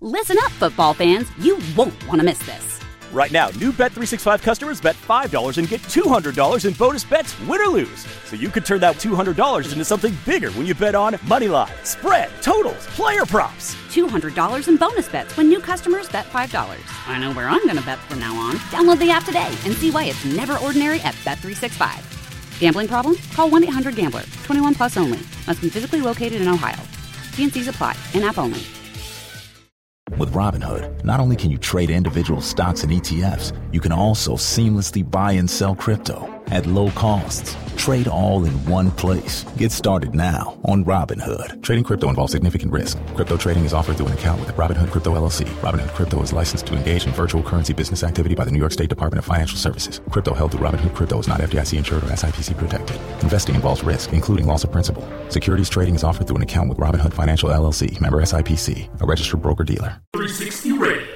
Listen up, football fans. You won't want to miss this. Right now, new Bet365 customers bet $5 and get $200 in bonus bets, win or lose. So you could turn that $200 into something bigger when you bet on moneyline, spread, totals, player props. $200 in bonus bets when new customers bet $5. I know where I'm going to bet from now on. Download the app today and see why it's never ordinary at Bet365. Gambling problem? Call 1-800-GAMBLER. 21 plus only. Must be physically located in Ohio. T&Cs apply. In-app only. With Robinhood, not only can you trade individual stocks and ETFs, you can also seamlessly buy and sell crypto at low costs. Trade all in one place. Get started now on Robinhood. Trading crypto involves significant risk. Crypto trading is offered through an account with Robinhood Crypto LLC. Robinhood Crypto is licensed to engage in virtual currency business activity by the New York State Department of Financial Services. Crypto held through Robinhood Crypto is not FDIC insured or SIPC protected. Investing involves risk, including loss of principal. Securities trading is offered through an account with Robinhood Financial LLC, member SIPC, a registered broker-dealer. 360 Radio.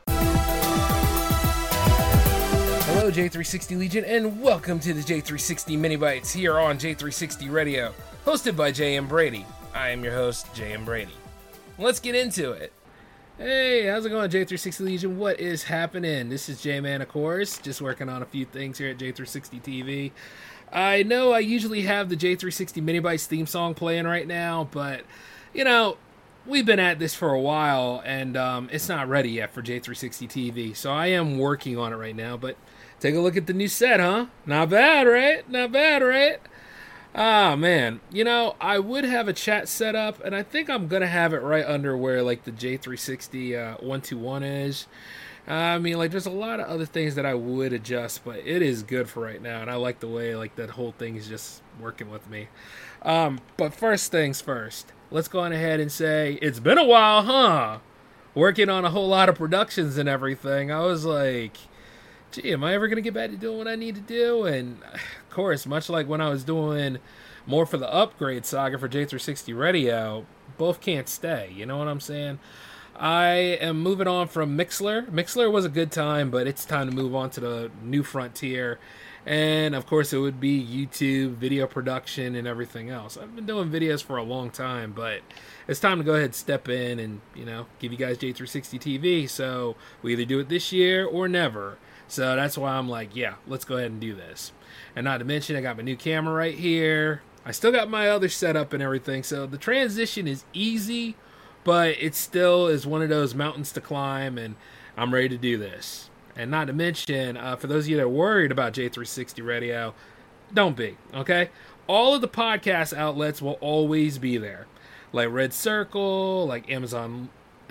Hello, J360 Legion, and welcome to the J360 Mini Bites here on J360 Radio, hosted by J.M. Brady. I am your host, J.M. Brady. Let's get into it. Hey, how's it going, J360 Legion? What is happening? This is J-Man, of course, just working on a few things here at J360 TV. I know I usually have the J360 Mini Bites theme song playing right now, but, you know, we've been at this for a while, and it's not ready yet for J360 TV, so I am working on it right now, but take a look at the new set, huh? Not bad, right? Not bad, right? Ah, man. You know, I would have a chat set up, and I think I'm going to have it right under where, like, the J360 121 is. I mean, like, there's a lot of other things that I would adjust, but it is good for right now, and I like the way, like, that whole thing is just working with me. But first things first. Let's go on ahead and say, it's been a while, huh? Working on a whole lot of productions and everything. I was like, gee, am I ever going to get back to doing what I need to do? And, of course, much like when I was doing more for the upgrade saga for J360 Radio, both can't stay. You know what I'm saying? I am moving on from Mixlr. Mixlr was a good time, but it's time to move on to the new frontier. And, of course, it would be YouTube, video production, and everything else. I've been doing videos for a long time, but it's time to go ahead and step in and, you know, give you guys J360 TV. So we either do it this year or never. So that's why I'm like, yeah, let's go ahead and do this. And not to mention, I got my new camera right here. I still got my other setup and everything. So the transition is easy, but it still is one of those mountains to climb, and I'm ready to do this. And not to mention, for those of you that are worried about J360 Radio, don't be, okay? All of the podcast outlets will always be there. Like Red Circle, like Amazon,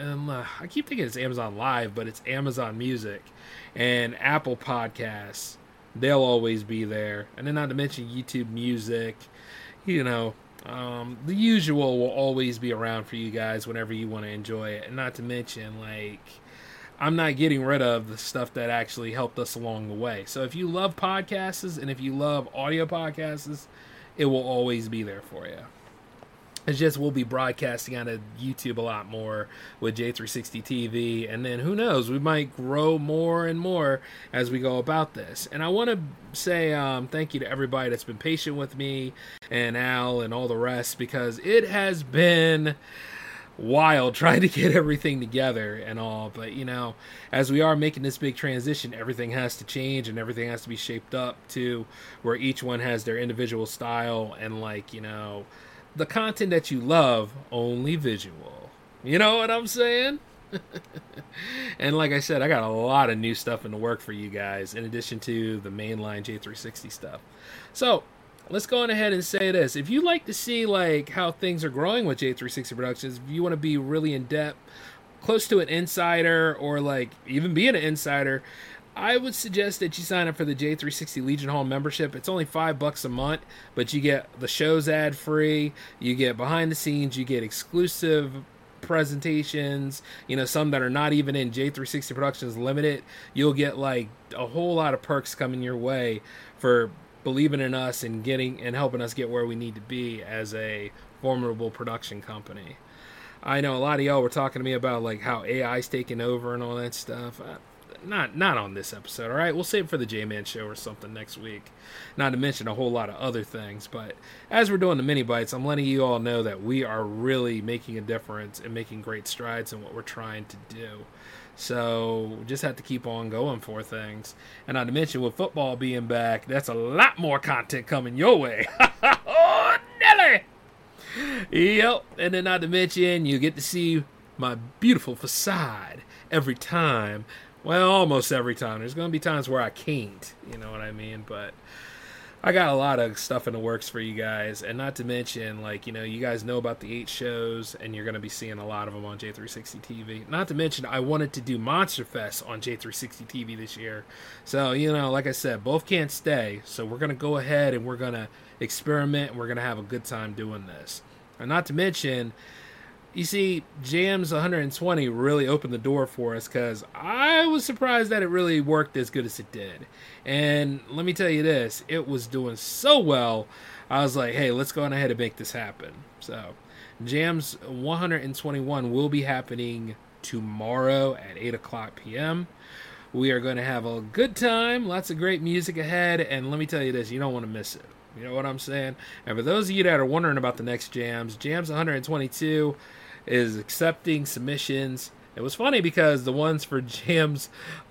I keep thinking it's Amazon Live, but it's Amazon Music, and Apple Podcasts. They'll always be there. And then not to mention YouTube Music, you know, the usual will always be around for you guys whenever you want to enjoy it. And not to mention, like, I'm not getting rid of the stuff that actually helped us along the way. So if you love podcasts and if you love audio podcasts, it will always be there for you. It's just we'll be broadcasting on YouTube a lot more with J360 TV. And then who knows, we might grow more and more as we go about this. And I want to say thank you to everybody that's been patient with me and Al and all the rest, because it has been wild trying to get everything together and all. But, you know, as we are making this big transition, everything has to change and everything has to be shaped up to where each one has their individual style and, like, you know, the content that you love, only visual. You know what I'm saying? And like I said, I got a lot of new stuff in the work for you guys, in addition to the mainline J360 stuff. So, let's go on ahead and say this. If you like to see, like, how things are growing with J360 Productions, if you want to be really in-depth, close to an insider, or, like, even being an insider, I would suggest that you sign up for the J360 Legion Hall membership. It's only $5 a month, but you get the shows ad-free, you get behind the scenes, you get exclusive presentations, you know, some that are not even in J360 Productions Limited. You'll get, like, a whole lot of perks coming your way for believing in us and getting and helping us get where we need to be as a formidable production company. I know a lot of y'all were talking to me about, like, how AI's taking over and all that stuff. not on this episode, all right? We'll save it for the J-Man show or something next week. Not to mention a whole lot of other things. But as we're doing the mini bites, I'm letting you all know that we are really making a difference and making great strides in what we're trying to do. So we just have to keep on going for things. And not to mention, with football being back, that's a lot more content coming your way. Oh, Nelly! Yep. And then not to mention, you get to see my beautiful facade every time. Well, almost every time. There's going to be times where I can't, you know what I mean? But I got a lot of stuff in the works for you guys. And not to mention, like, you know, you guys know about the 8 shows, and you're going to be seeing a lot of them on J360 TV. Not to mention, I wanted to do Monster Fest on J360 TV this year. So, you know, like I said, both can't stay. So we're going to go ahead and we're going to experiment, and we're going to have a good time doing this. And not to mention, you see, Jams 120 really opened the door for us, because I was surprised that it really worked as good as it did. And let me tell you this, it was doing so well, I was like, hey, let's go on ahead and make this happen. So, Jams 121 will be happening tomorrow at 8 o'clock p.m. We are going to have a good time, lots of great music ahead, and let me tell you this, you don't want to miss it. You know what I'm saying? And for those of you that are wondering about the next Jams 122 is accepting submissions. It was funny because the ones for Jams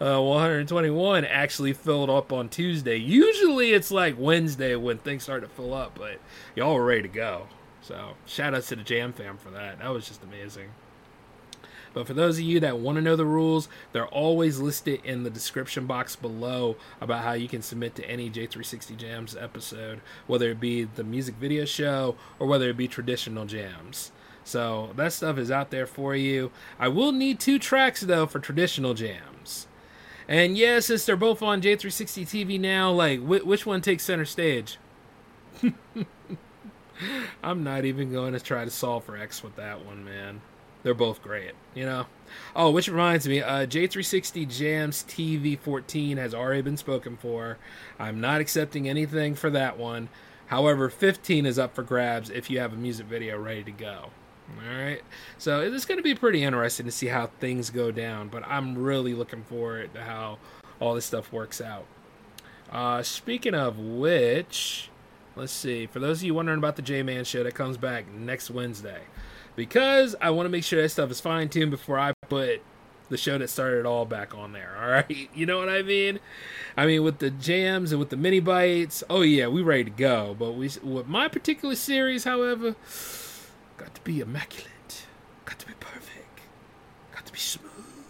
121 actually filled up on Tuesday. Usually it's like Wednesday when things start to fill up, but y'all were ready to go. So shout out to the Jam fam for that. That was just amazing. But for those of you that want to know the rules, they're always listed in the description box below about how you can submit to any J360 Jams episode, whether it be the music video show or whether it be traditional jams. So that stuff is out there for you. I will need 2 tracks, though, for traditional jams. And yeah, since they're both on J360 TV now, like, which one takes center stage? I'm not even going to try to solve for X with that one, man. They're both great, you know? Oh, which reminds me, J360 Jams TV 14 has already been spoken for. I'm not accepting anything for that one. However, 15 is up for grabs if you have a music video ready to go. Alright, so it's going to be pretty interesting to see how things go down, but I'm really looking forward to how all this stuff works out. Speaking of which, let's see, for those of you wondering about the J-Man show that comes back next Wednesday, because I want to make sure that stuff is fine-tuned before I put the show that started it all back on there, alright? You know what I mean? I mean, with the jams and with the mini bites, oh yeah, we ready to go, but with my particular series, however, got to be immaculate. Got to be perfect. Got to be smooth.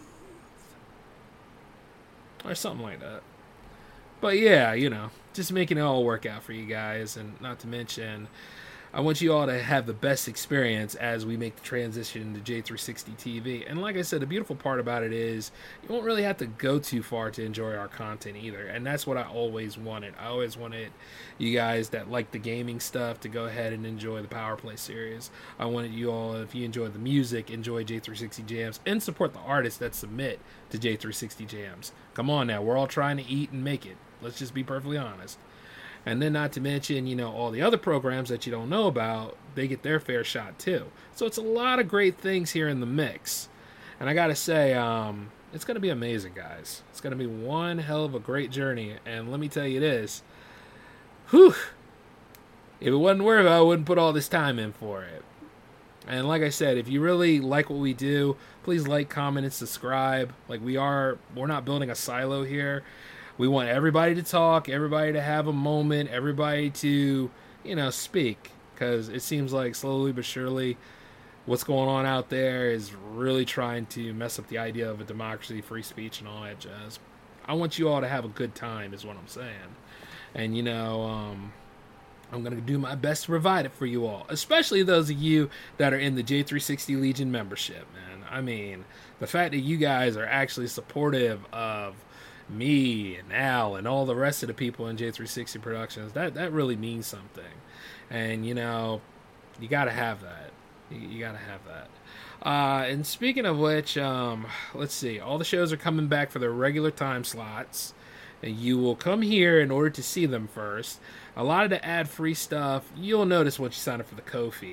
Or something like that. But yeah, you know, just making it all work out for you guys. And not to mention, I want you all to have the best experience as we make the transition to J360 TV. And like I said, the beautiful part about it is you won't really have to go too far to enjoy our content either. And that's what I always wanted. I always wanted you guys that like the gaming stuff to go ahead and enjoy the Power Play series. I wanted you all, if you enjoy the music, enjoy J360 Jams and support the artists that submit to J360 Jams. Come on now, we're all trying to eat and make it. Let's just be perfectly honest. And then not to mention, you know, all the other programs that you don't know about, they get their fair shot too. So it's a lot of great things here in the mix. And I gotta say, it's gonna be amazing, guys. It's gonna be one hell of a great journey. And let me tell you this, whew, if it wasn't worth it, I wouldn't put all this time in for it. And like I said, if you really like what we do, please like, comment, and subscribe. Like we're not building a silo here. We want everybody to talk, everybody to have a moment, everybody to, you know, speak. Because it seems like slowly but surely what's going on out there is really trying to mess up the idea of a democracy, free speech, and all that jazz. I want you all to have a good time is what I'm saying. And, you know, I'm going to do my best to provide it for you all. Especially those of you that are in the J360 Legion membership, man. I mean, the fact that you guys are actually supportive of me and Al and all the rest of the people in J360 Productions, that really means something. And, you know, you got to have that. You got to have that. And speaking of which, let's see. All the shows are coming back for their regular time slots. And you will come here in order to see them first. A lot of the ad-free stuff, you'll notice once you sign up for the Ko-fi.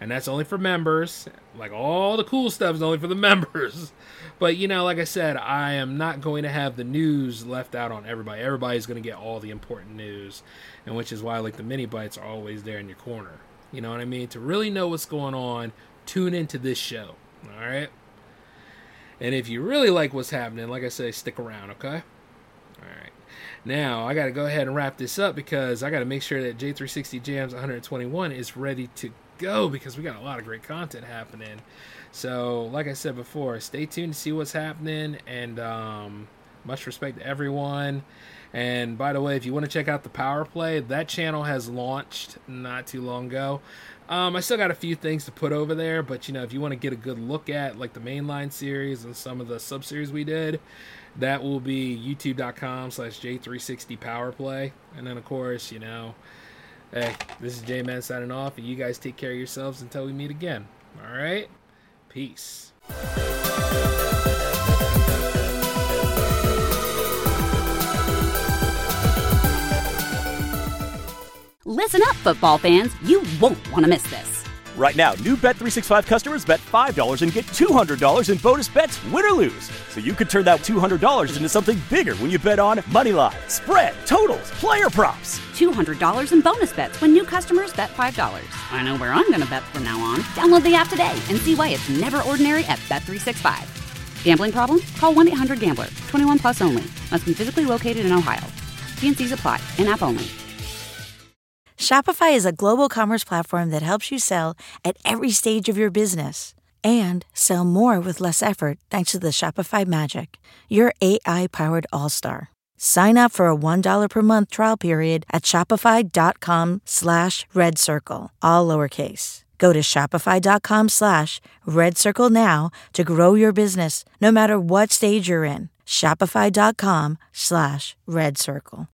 and that's only for members. Like, all the cool stuff is only for the members. But, like I said, I am not going to have the news left out on everybody. Everybody's going to get all the important news, and which is why, like, the mini bites are always there in your corner. You know what I mean? To really know what's going on, tune into this show. All right? And if you really like what's happening, like I say, stick around, okay? All right. Now, I got to go ahead and wrap this up because I got to make sure that J360 Jams 121 is ready to go because we got a lot of great content happening. So, like I said before, stay tuned to see what's happening, and much respect to everyone. And by the way, if you want to check out the Power Play, that channel has launched not too long ago. I still got a few things to put over there, but if you want to get a good look at like the mainline series and some of the sub-series we did, that will be youtube.com/J360 Power Play. And then, of course, hey, this is J-Man signing off, and you guys take care of yourselves until we meet again. All right? Peace. Listen up, football fans. You won't want to miss this. Right now, new Bet365 customers bet $5 and get $200 in bonus bets, win or lose. So you could turn that $200 into something bigger when you bet on moneyline, spread, totals, player props. $200 in bonus bets when new customers bet $5. I know where I'm going to bet from now on. Download the app today and see why it's never ordinary at Bet365. Gambling problem? Call 1-800-GAMBLER. 21 plus only. Must be physically located in Ohio. T&Cs apply. In-app only. Shopify is a global commerce platform that helps you sell at every stage of your business and sell more with less effort thanks to the Shopify Magic, your AI-powered all-star. Sign up for a $1 per month trial period at shopify.com/redcircle, all lowercase. Go to shopify.com/redcircle now to grow your business no matter what stage you're in. Shopify.com/redcircle.